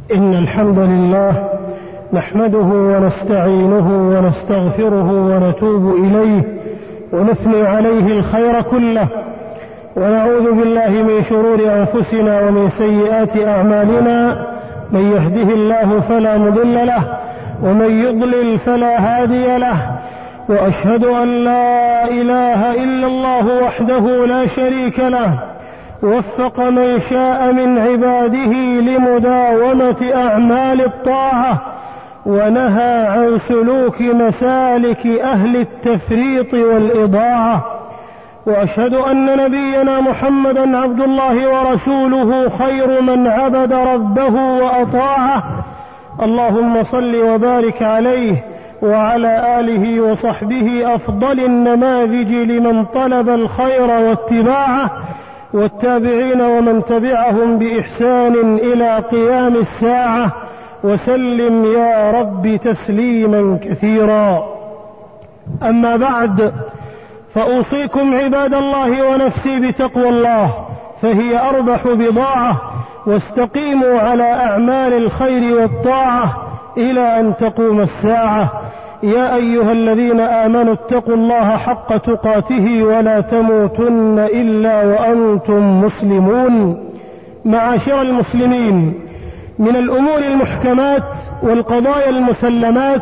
إن الحمد لله نحمده ونستعينه ونستغفره ونتوب إليه ونثني عليه الخير كله، ونعوذ بالله من شرور أنفسنا ومن سيئات أعمالنا. من يهده الله فلا مضل له ومن يضلل فلا هادي له، وأشهد أن لا إله إلا الله وحده لا شريك له، وفق من شاء من عباده لمداومة أعمال الطاعة، ونهى عن سلوك مسالك أهل التفريط والإضاعة. وأشهد أن نبينا محمدا عبد الله ورسوله، خير من عبد ربه وأطاعه. اللهم صل وبارك عليه وعلى آله وصحبه أفضل النماذج لمن طلب الخير واتباعه، والتابعين ومن تبعهم بإحسان إلى قيام الساعة، وسلم يا رب تسليما كثيرا. أما بعد، فأوصيكم عباد الله ونفسي بتقوى الله، فهي أربح بضاعة، واستقيموا على أعمال الخير والطاعة إلى أن تقوم الساعة. يا أيها الذين آمنوا اتقوا الله حق تقاته ولا تموتن إلا وأنتم مسلمون. معاشر المسلمين، من الأمور المحكمات والقضايا المسلمات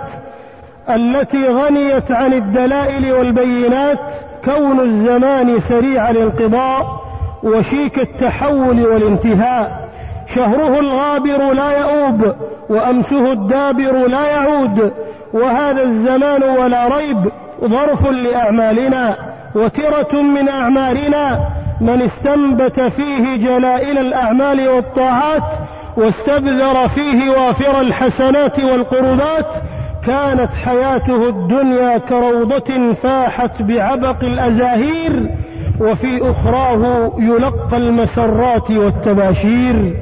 التي غنيت عن الدلائل والبينات كون الزمان سريع الانقضاء وشيك التحول والانتهاء. شهره الغابر لا يؤوب، وأمسه الدابر لا يعود، وهذا الزمان ولا ريب ظرف لأعمالنا وترة من أعمارنا. من استنبت فيه جلائل الأعمال والطاعات واستبذر فيه وافر الحسنات والقربات كانت حياته الدنيا كروضة فاحت بعبق الأزاهير، وفي أخراه يلقى المسرات والتباشير.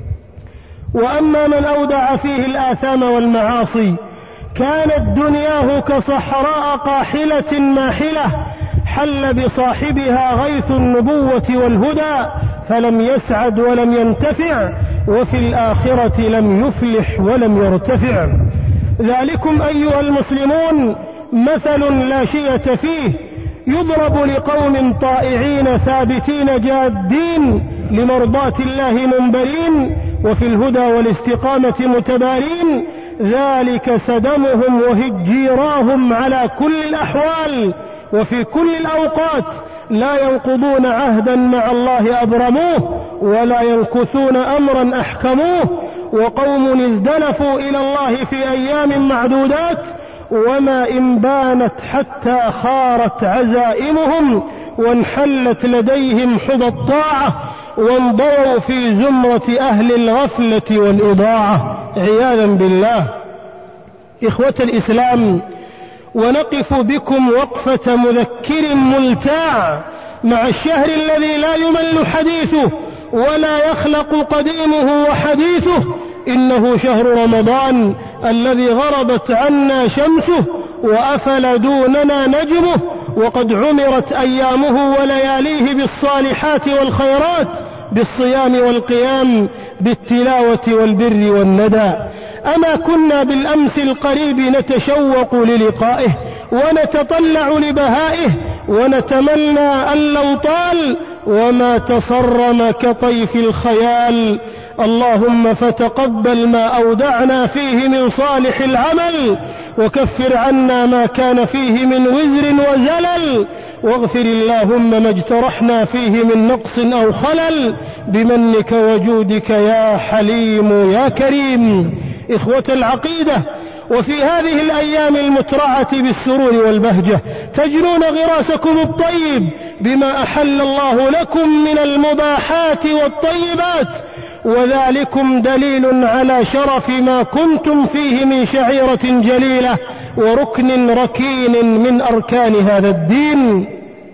وأما من أودع فيه الآثام والمعاصي كانت دنياه كصحراء قاحلة ماحلة، حل بصاحبها غيث النبوة والهدى فلم يسعد ولم ينتفع، وفي الآخرة لم يفلح ولم يرتفع. ذلكم أيها المسلمون مثل لا شية فيه، يضرب لقوم طائعين ثابتين جادين لمرضاة الله منبرين، وفي الهدى والاستقامة متبارين. ذلك سدمهم وهجيراهم على كل الأحوال وفي كل الأوقات، لا ينقضون عهدا مع الله أبرموه، ولا ينكثون أمرا أحكموه. وقوم ازدلفوا إلى الله في أيام معدودات، وما إن بانت حتى خارت عزائمهم، وانحلت لديهم حظى الطاعة، وانضووا في زمرة أهل الغفلة والإضاعة عياذا بالله. إخوة الإسلام، ونقف بكم وقفة مذكر ملتاع مع الشهر الذي لا يمل حديثه ولا يخلق قديمه وحديثه. إنه شهر رمضان الذي غربت عنا شمسه وأفل دوننا نجمه، وقد عمرت أيامه ولياليه بالصالحات والخيرات، بالصيام والقيام، بالتلاوة والبر والندى. أما كنا بالأمس القريب نتشوق للقائه ونتطلع لبهائه ونتمنى أن لو طال، وما تصرم كطيف الخيال. اللهم فتقبل ما أودعنا فيه من صالح العمل، وكفر عنا ما كان فيه من وزر وزلل، واغفر اللهم ما اجترحنا فيه من نقص أو خلل، بمنك وجودك يا حليم يا كريم. إخوة العقيدة، وفي هذه الأيام المترعة بالسرور والبهجة تجنون غراسكم الطيب بما أحل الله لكم من المباحات والطيبات، وذلكم دليل على شرف ما كنتم فيه من شعيرة جليلة وركن ركين من أركان هذا الدين.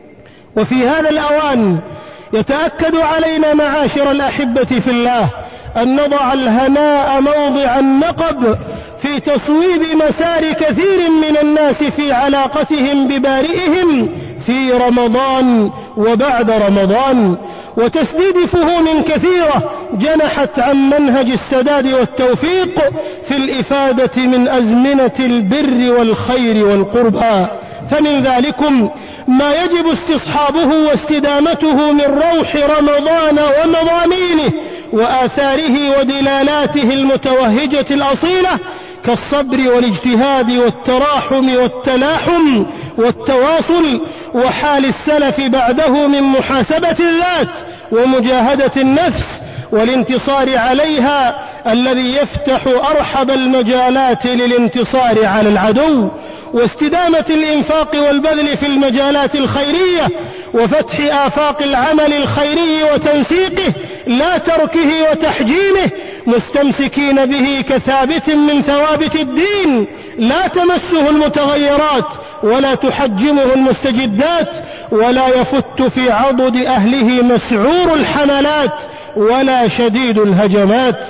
وفي هذا الأوان يتأكد علينا معاشر الأحبة في الله أن نضع الهناء موضع النقب في تصويب مسار كثير من الناس في علاقتهم ببارئهم في رمضان وبعد رمضان. وتسديد فهوم كثيرة جنحت عن منهج السداد والتوفيق في الإفادة من أزمنة البر والخير والقربى. فمن ذلكم ما يجب استصحابه واستدامته من روح رمضان ومضامينه وآثاره ودلالاته المتوهجة الأصيلة كالصبر والاجتهاد والتراحم والتلاحم والتواصل، وحال السلف بعده من محاسبة الذات ومجاهدة النفس والانتصار عليها الذي يفتح أرحب المجالات للانتصار على العدو، واستدامة الإنفاق والبذل في المجالات الخيرية وفتح آفاق العمل الخيري وتنسيقه لا تركه وتحجيمه، مستمسكين به كثابت من ثوابت الدين لا تمسه المتغيرات ولا تحجمه المستجدات ولا يفت في عضد أهله مسعور الحملات ولا شديد الهجمات.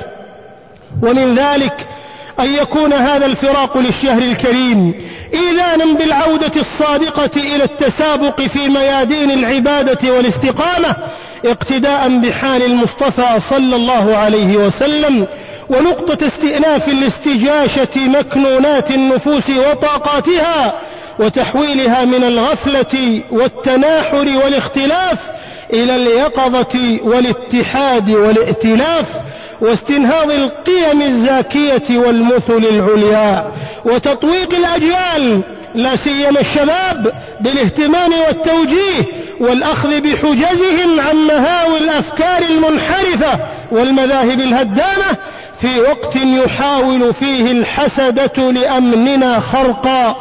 ومن ذلك أن يكون هذا الفراق للشهر الكريم إذانا بالعودة الصادقة إلى التسابق في ميادين العبادة والاستقامة اقتداء بحال المصطفى صلى الله عليه وسلم، ونقطة استئناف لاستجاشة مكنونات النفوس وطاقاتها وتحويلها من الغفلة والتناحر والاختلاف إلى اليقظة والاتحاد والائتلاف واستنهاض القيم الزاكية والمثل العليا وتطويق الأجيال لا سيما الشباب بالاهتمام والتوجيه والأخذ بحجزهم عن مهاوي الأفكار المنحرفة والمذاهب الهدامة في وقت يحاول فيه الحسدة لأمننا خرقا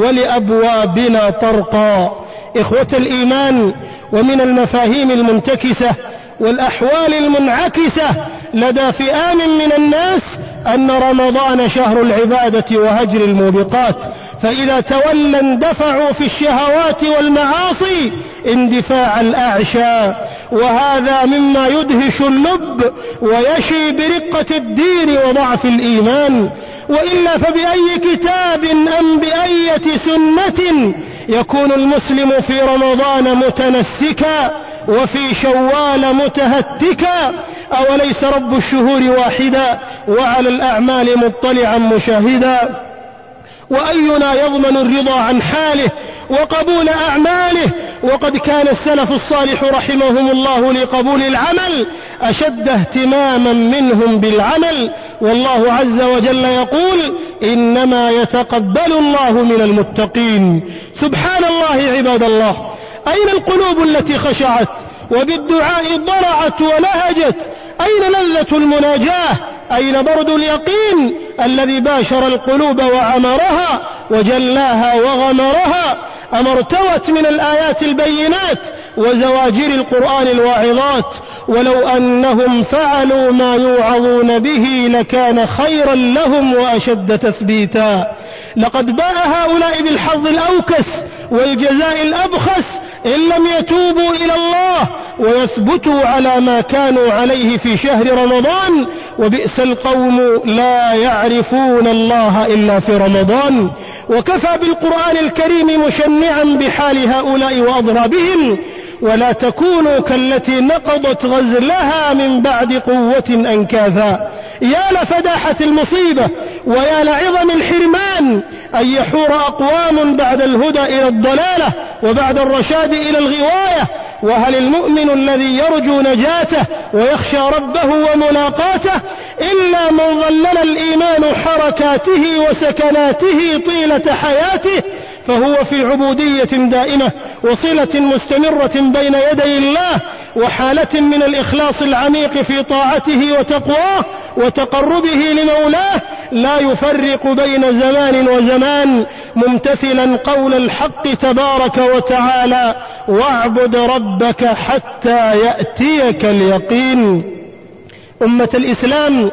ولأبوابنا طرقا. إخوة الإيمان، ومن المفاهيم المنتكسة والأحوال المنعكسة لدى فئام من الناس أن رمضان شهر العبادة وهجر الموبقات، فإذا تولى اندفعوا في الشهوات والمعاصي اندفاع الأعشى، وهذا مما يدهش اللب ويشي برقة الدين وضعف الإيمان. وإلا فبأي كتاب أم بأية سنة يكون المسلم في رمضان متنسكا وفي شوال متهتكا؟ أوليس رب الشهور واحدا وعلى الأعمال مطلعا مشاهدا؟ وأينا يضمن الرضا عن حاله وقبول أعماله؟ وقد كان السلف الصالح رحمهم الله لقبول العمل أشد اهتماما منهم بالعمل، والله عز وجل يقول إنما يتقبل الله من المتقين. سبحان الله عباد الله، أين القلوب التي خشعت وبالدعاء ضرعت ولهجت؟ أين لذة المناجاة؟ أين برد اليقين الذي باشر القلوب وعمرها وجلاها وغمرها؟ أم ارتوت من الآيات البينات وزواجر القرآن الواعظات؟ ولو أنهم فعلوا ما يوعظون به لكان خيرا لهم وأشد تثبيتا. لقد باء هؤلاء بالحظ الأوكس والجزاء الأبخس إن لم يتوبوا إلى الله ويثبتوا على ما كانوا عليه في شهر رمضان، وبئس القوم لا يعرفون الله إلا في رمضان. وكفى بالقرآن الكريم مشنعا بحال هؤلاء وأضرابهم: ولا تكونوا كالتي نقضت غزلها من بعد قوة أنكاثا. يا لفداحة المصيبة ويا لعظم الحرمان أن يحور أقوام بعد الهدى إلى الضلالة وبعد الرشاد إلى الغواية. وهل المؤمن الذي يرجو نجاته ويخشى ربه وملاقاته إلا من ظلل الإيمان حركاته وسكناته طيلة حياته، فهو في عبودية دائمة وصلة مستمرة بين يدي الله وحالة من الإخلاص العميق في طاعته وتقواه وتقربه لمولاه، لا يفرق بين زمان وزمان، ممتثلا قول الحق تبارك وتعالى: واعبد ربك حتى يأتيك اليقين. أمة الإسلام،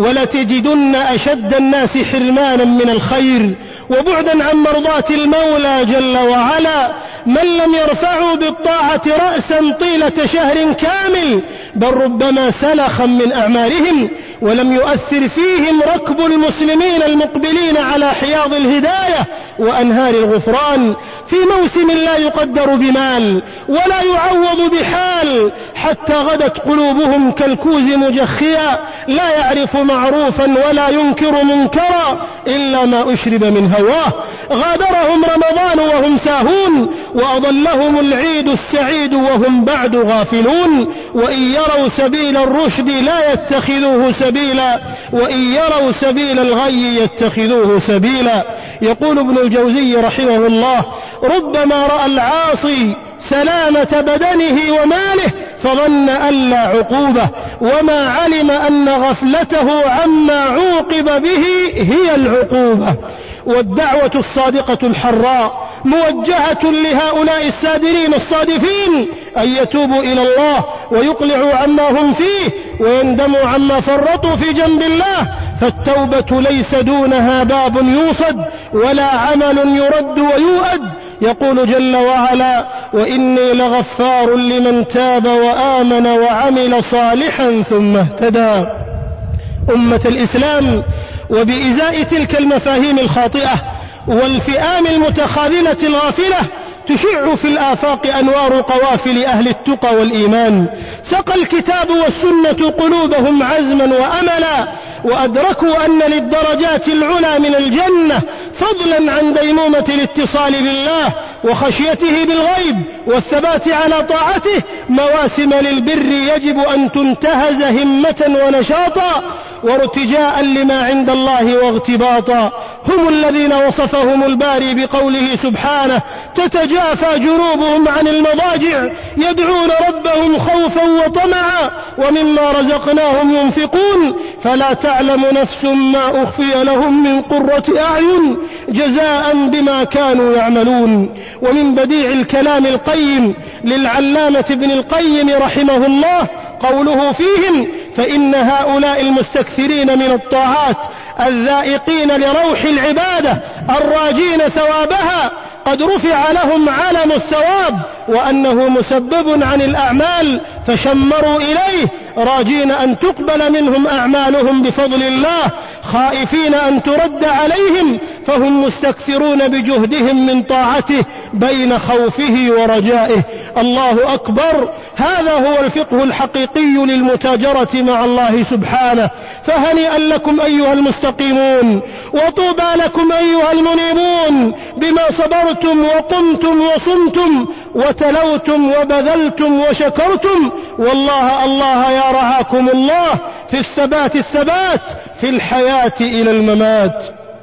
ولتجدن أشد الناس حرمانا من الخير وبعدا عن مرضاة المولى جل وعلا من لم يرفعوا بالطاعة رأسا طيلة شهر كامل، بل ربما سلخا من أعمالهم، ولم يؤثر فيهم ركب المسلمين المقبلين على حياض الهداية وأنهار الغفران. في موسم لا يقدر بمال ولا يعوض بحال، حتى غدت قلوبهم كالكوز مجخيا لا يعرف معروفا ولا ينكر منكرا إلا ما أشرب من هواه. غادرهم رمضان وهم ساهون، وأضلهم العيد السعيد وهم بعد غافلون. وإن يروا سبيل الرشد لا يتخذوه سبيلا، وإن يروا سبيل الغي يتخذوه سبيلا. يقول ابن الجوزي رحمه الله: ربما رأى العاصي سلامة بدنه وماله فظن ألا عقوبة، وما علم أن غفلته عما عوقب به هي العقوبة. والدعوة الصادقة الحراء موجهة لهؤلاء السادرين الصادفين أن يتوبوا إلى الله ويقلعوا عما هم فيه ويندموا عما فرطوا في جنب الله، فالتوبة ليس دونها باب يوصد ولا عمل يرد ويؤد. يقول جل وعلا: وإني لغفار لمن تاب وآمن وعمل صالحا ثم اهتدى. أمة الإسلام، وبإزاء تلك المفاهيم الخاطئة والفئام المتخاذلة الغافلة تشع في الآفاق أنوار قوافل أهل التقى والإيمان. سقى الكتاب والسنة قلوبهم عزما وأملا، وأدركوا أن للدرجات العلى من الجنة فضلا عن ديمومة الاتصال بالله وخشيته بالغيب والثبات على طاعته مواسم للبر يجب أن تنتهز همة ونشاطا وارتجاء لما عند الله واغتباطا. هم الذين وصفهم الباري بقوله سبحانه: تتجافى جنوبهم عن المضاجع يدعون ربهم خوفا وطمعا ومما رزقناهم ينفقون فلا تعلم نفس ما أخفي لهم من قرة أعين جزاء بما كانوا يعملون. ومن بديع الكلام القيم للعلامة ابن القيم رحمه الله قوله فيهم: فإن هؤلاء المستكثرين من الطاعات الذائقين لروح العبادة الراجين ثوابها قد رفع لهم علم الثواب وأنه مسبب عن الأعمال فشمروا إليه راجين أن تقبل منهم أعمالهم بفضل الله خائفين أن ترد عليهم، فهم مستكثرون بجهدهم من طاعته بين خوفه ورجائه. الله أكبر. هذا هو الفقه الحقيقي للمتاجرة مع الله سبحانه. فهنيئا لكم أيها المستقيمون، وطوبى لكم أيها المنيبون بما صبرتم وقمتم وصمتم وتلوتم وبذلتم وشكرتم، والله الله يا رعاكم الله في الثبات في الحياة إلى الممات.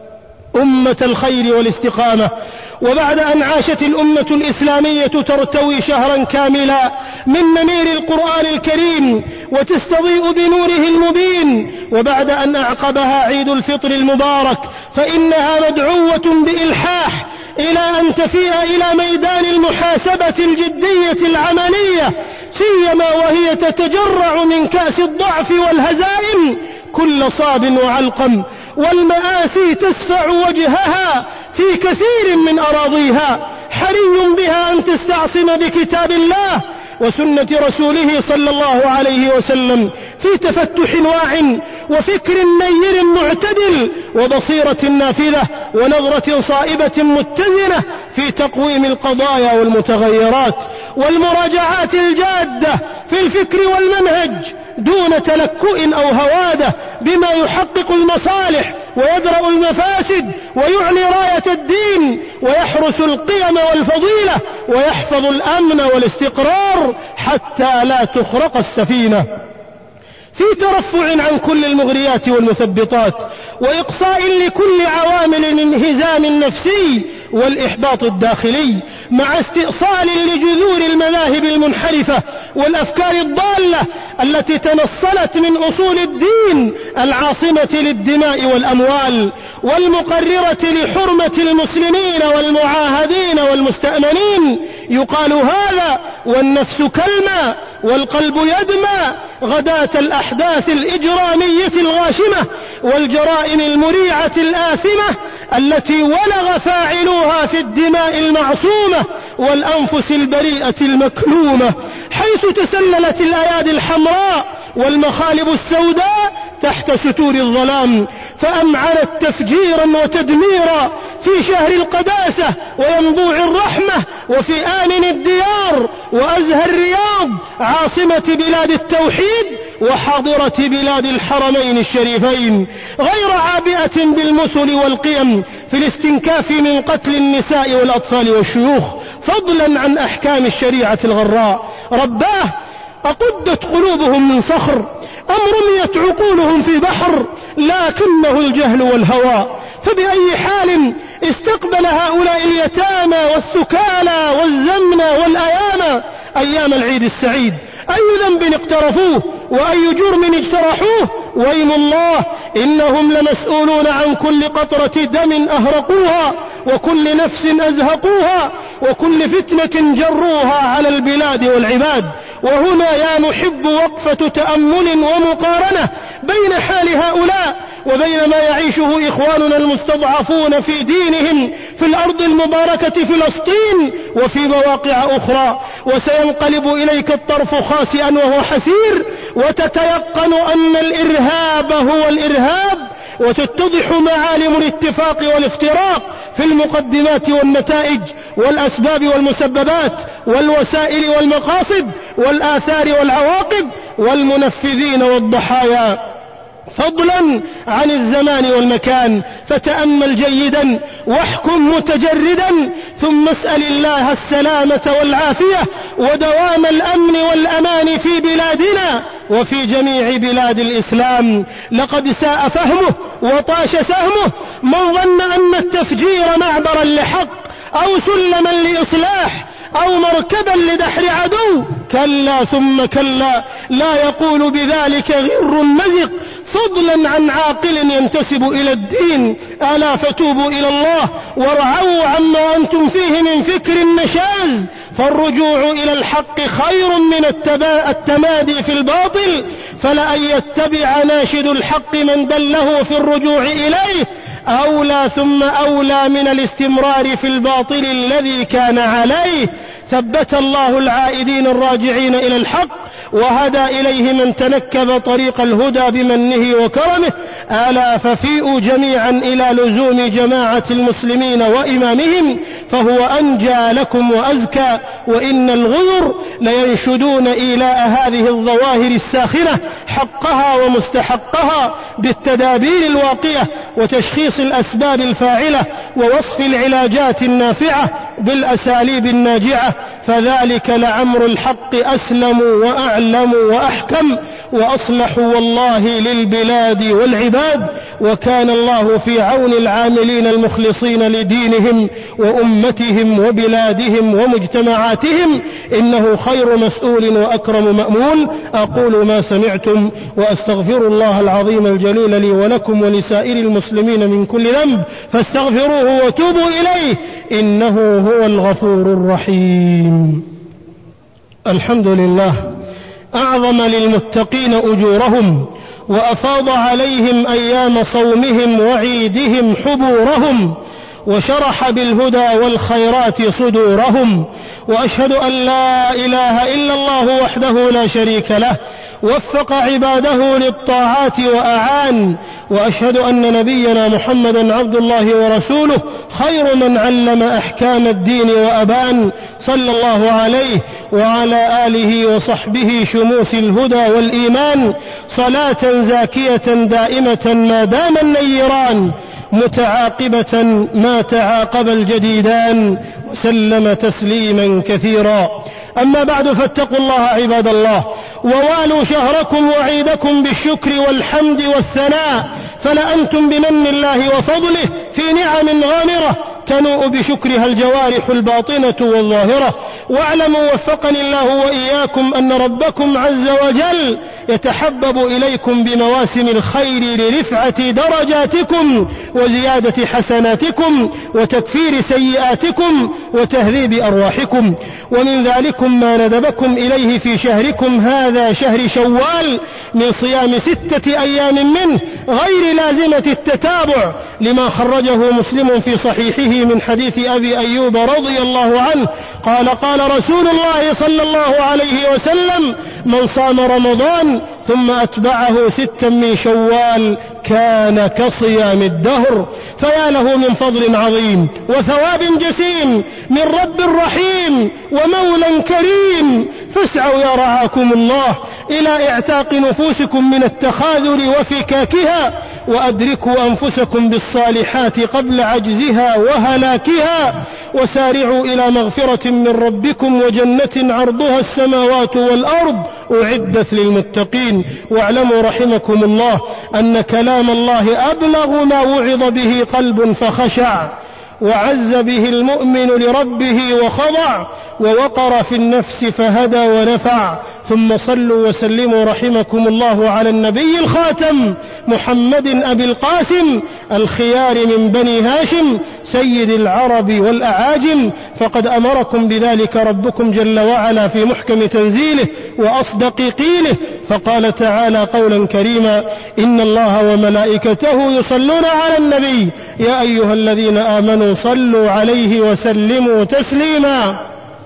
أمة الخير والاستقامة، وبعد أن عاشت الأمة الإسلامية ترتوي شهرا كاملا من نمير القرآن الكريم وتستضيء بنوره المبين، وبعد أن أعقبها عيد الفطر المبارك فإنها مدعوة بإلحاح إلى أن تفيء إلى ميدان المحاسبة الجدية العملية، سيما وهي تتجرع من كأس الضعف والهزائم كل صاب وعلقم، والمآسي تسفع وجهها في كثير من أراضيها. حري بها أن تستعصم بكتاب الله وسنة رسوله صلى الله عليه وسلم في تفتح واع وفكر نير معتدل وبصيرة نافذة ونظرة صائبة متزنة في تقويم القضايا والمتغيرات والمراجعات الجادة في الفكر والمنهج دون تلكؤ أو هوادة بما يحقق المصالح ويدرأ المفاسد ويعلي راية الدين ويحرس القيم والفضيلة ويحفظ الأمن والاستقرار حتى لا تخرق السفينة، في ترفع عن كل المغريات والمثبطات وإقصاء لكل عوامل الانهزام النفسي والإحباط الداخلي، مع استئصال لجذور المذاهب المنحرفة والأفكار الضالة التي تنصلت من أصول الدين العاصمة للدماء والأموال والمقررة لحرمة المسلمين والمعاهدين والمستأمنين. يقال هذا والنفس كالماء والقلب يدمى غداة الأحداث الإجرامية الغاشمة والجرائم المريعة الآثمة التي ولغ فاعلوها في الدماء المعصومة والأنفس البريئة المكلومة، حيث تسللت الأيادي الحمراء والمخالب السوداء تحت ستور الظلام، فأمعنت تفجيرا وتدميرا في شهر القداسة وينبوع الرحمة وفي آمن الديار وأزهى الرياض عاصمة بلاد التوحيد وحاضرة بلاد الحرمين الشريفين، غير عابئة بالمثل والقيم في الاستنكاف من قتل النساء والأطفال والشيوخ، فضلا عن أحكام الشريعة الغراء. رباه أقدت قلوبهم من صخر أم رميت عقولهم في بحر، لكنه الجهل والهوى. فبأي حال استقبل هؤلاء اليتامى والثكالى والزمنى والأيامى أيام العيد السعيد؟ أي ذنب اقترفوه وأي جرم اجترحوه؟ ويم الله إنهم لمسؤولون عن كل قطرة دم أهرقوها وكل نفس أزهقوها وكل فتنة جروها على البلاد والعباد. وهنا يا محب وقفة تأمل ومقارنة بين حال هؤلاء وبين ما يعيشه إخواننا المستضعفون في دينهم في الأرض المباركة فلسطين وفي مواقع أخرى. وسينقلب إليك الطرف خاسئا وهو حسير، وتتيقن أن الإرهاب هو الإرهاب، وتتضح معالم الاتفاق والافتراق في المقدمات والنتائج والأسباب والمسببات والوسائل والمقاصد والآثار والعواقب والمنفذين والضحايا، فضلا عن الزمان والمكان. فتأمل جيدا واحكم متجردا، ثم اسأل الله السلامة والعافية ودوام الأمن والأمان في بلادنا وفي جميع بلاد الإسلام. لقد ساء فهمه وطاش سهمه من ظن أن التفجير معبرا لحق أو سلما لإصلاح أو مركبا لدحر عدو. كلا ثم كلا، لا يقول بذلك غر مزق، فضلا عن عاقل ينتسب إلى الدين. ألا فتوبوا إلى الله وارعوا عما أنتم فيه من فكر النشاز، فالرجوع إلى الحق خير من التمادي في الباطل. فلأن يتبع ناشد الحق من دله في الرجوع إليه أولى ثم أولى من الاستمرار في الباطل الذي كان عليه. ثبت الله العائدين الراجعين إلى الحق وهدى إليه من تنكب طريق الهدى بمنه وكرمه. ألا ففيئوا جميعا إلى لزوم جماعة المسلمين وإمامهم، فهو أنجى لكم وأزكى. وإن الغير لينشدون إيلاء هذه الظواهر الساخنة حقها ومستحقها بالتدابير الواقية وتشخيص الأسباب الفاعلة ووصف العلاجات النافعة بالأساليب الناجعة. فذلك لعمر الحق أسلم وأعلم وأحكم وأصلح والله للبلاد والعباد. وكان الله في عون العاملين المخلصين لدينهم وأمتهم وبلادهم ومجتمعاتهم، إنه خير مسؤول وأكرم مأمول. أقول ما سمعتم وأستغفر الله العظيم الجليل لي ولكم ولسائر المسلمين من كل ذنب، فاستغفروه وتوبوا إليه إنه هو الغفور الرحيم. الحمد لله، أعظم للمتقين أجورهم وأفاض عليهم أيام صومهم وعيدهم حبورهم، وشرح بالهدى والخيرات صدورهم. وأشهد أن لا إله إلا الله وحده لا شريك له، وفق عباده للطاعات وأعان. وأشهد أن نبينا محمدا عبد الله ورسوله، خير من علم أحكام الدين وأبان، صلى الله عليه وعلى آله وصحبه شموس الهدى والإيمان، صلاة زاكية دائمة ما دام النيران، متعاقبة ما تعاقب الجديدان، وسلم تسليما كثيرا. أما بعد، فاتقوا الله عباد الله، ووالوا شهركم وعيدكم بالشكر والحمد والثناء، فلأنتم بمن الله وفضله في نعم غامرة تنوء بشكرها الجوارح الباطنة والظاهرة. واعلموا وفقني الله وإياكم أن ربكم عز وجل يتحبب إليكم بمواسم الخير لرفعة درجاتكم وزيادة حسناتكم وتكفير سيئاتكم وتهذيب أرواحكم. ومن ذلكم ما ندبكم إليه في شهركم هذا، شهر شوال، من صيام 6 أيام منه غير لازمة التتابع، لما خرجه مسلم في صحيحه من حديث أبي أيوب رضي الله عنه قال: قال رسول الله صلى الله عليه وسلم: من صام رمضان ثم أتبعه 6 من شوال كان كصيام الدهر. فيا له من فضل عظيم وثواب جسيم من رب رحيم ومولى كريم. فاسعوا يا رعاكم الله إلى اعتاق نفوسكم من التخاذل وفكاكها، وأدركوا أنفسكم بالصالحات قبل عجزها وهلاكها، وسارعوا إلى مغفرة من ربكم وجنة عرضها السماوات والأرض أعدت للمتقين. واعلموا رحمكم الله أن كلام الله أبلغ ما وعظ به قلب فخشع، وعز به المؤمن لربه وخضع، ووقر في النفس فهدى ونفع. ثم صلوا وسلموا رحمكم الله على النبي الخاتم محمد أبي القاسم الخيار من بني هاشم سيد العرب والأعاجم، فقد أمركم بذلك ربكم جل وعلا في محكم تنزيله وأصدق قيله، فقال تعالى قولا كريما: إن الله وملائكته يصلون على النبي يا أيها الذين آمنوا صلوا عليه وسلموا تسليما.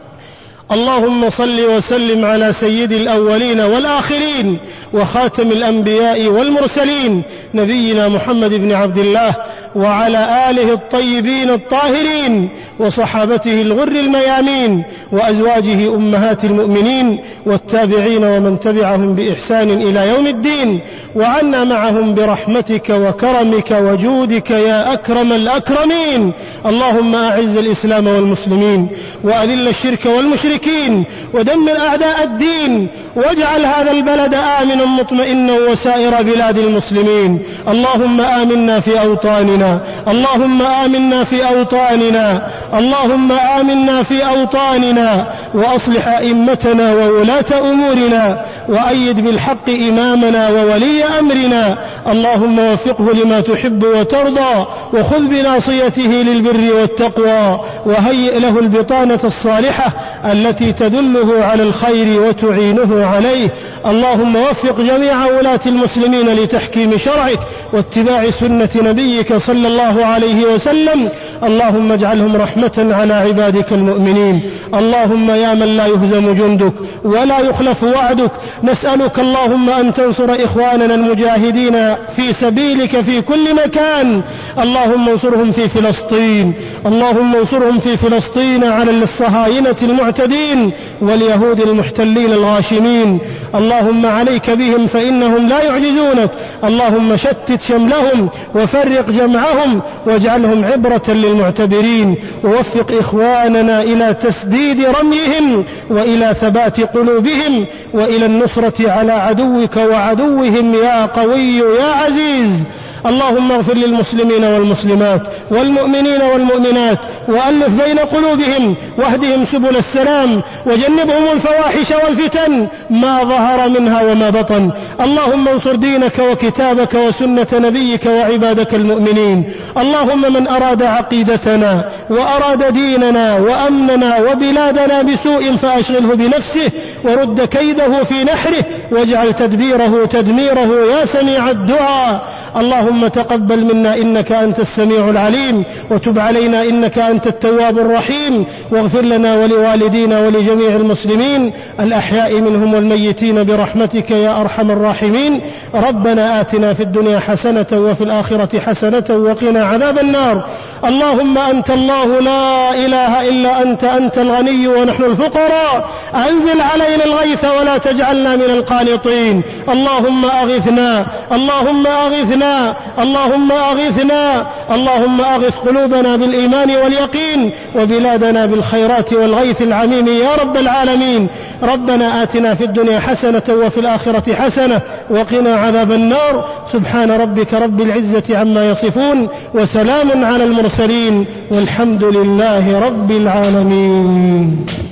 اللهم صل وسلم على سيد الأولين والآخرين وخاتم الأنبياء والمرسلين نبينا محمد بن عبد الله وعلى آله الطيبين الطاهرين وصحابته الغر الميامين وأزواجه أمهات المؤمنين والتابعين ومن تبعهم بإحسان إلى يوم الدين، وعنا معهم برحمتك وكرمك وجودك يا أكرم الأكرمين. اللهم أعز الإسلام والمسلمين وأذل الشرك والمشركين ودمر أعداء الدين، واجعل هذا البلد آمنا مطمئنا وسائر بلاد المسلمين. اللهم آمنا في أوطاننا، اللهم آمنا في أوطاننا، اللهم آمنا في أوطاننا، وأصلح أئمتنا وولاة أمورنا، وأيد بالحق إمامنا وولي أمرنا. اللهم وفقه لما تحب وترضى، وخذ بناصيته للبر والتقوى، وهيئ له البطانة الصالحة التي تدله على الخير وتعينه عليه. اللهم وفق جميع ولاة المسلمين لتحكيم شرعك واتباع سنة نبيك صلى الله عليه وسلم. اللهم اجعلهم رحمة على عبادك المؤمنين. اللهم يا من لا يهزم جندك ولا يخلف وعدك، نسألك اللهم أن تنصر إخواننا المجاهدين في سبيلك في كل مكان. اللهم انصرهم في فلسطين، اللهم انصرهم في فلسطين على الصهاينة المعتدين واليهود المحتلين الغاشمين. اللهم عليك بهم فإنهم لا يعجزونك. اللهم شتت شملهم وفرق جمعهم واجعلهم عبرة للمعتبرين، ووفق إخواننا إلى تسديد رميهم وإلى ثبات قلوبهم وإلى النصرة على عدوك وعدوهم يا قوي يا عزيز. اللهم اغفر للمسلمين والمسلمات والمؤمنين والمؤمنات، وألف بين قلوبهم واهدهم سبل السلام، وجنبهم الفواحش والفتن ما ظهر منها وما بطن. اللهم انصر دينك وكتابك وسنة نبيك وعبادك المؤمنين. اللهم من أراد عقيدتنا وأراد ديننا وأمننا وبلادنا بسوء فأشغله بنفسه ورد كيده في نحره، واجعل تدبيره تدميره يا سميع الدعاء. اللهم تقبل منا إنك أنت السميع العليم، وتب علينا إنك أنت التواب الرحيم، واغفر لنا ولوالدينا ولجميع المسلمين الأحياء منهم والميتين برحمتك يا أرحم الراحمين. ربنا آتنا في الدنيا حسنة وفي الآخرة حسنة وقنا عذاب النار. اللهم أنت الله لا إله إلا أنت الغني ونحن الفقراء، أنزل علينا الغيث ولا تجعلنا من القانطين. اللهم أغثنا، اللهم أغثنا، اللهم أغثنا، اللهم أغث قلوبنا بالإيمان واليقين، وبلادنا بالخيرات والغيث العميم يا رب العالمين. ربنا آتنا في الدنيا حسنة وفي الآخرة حسنة وقنا عذاب النار. سبحان ربك رب العزة عما يصفون، وسلام على المرسلين، والحمد لله رب العالمين.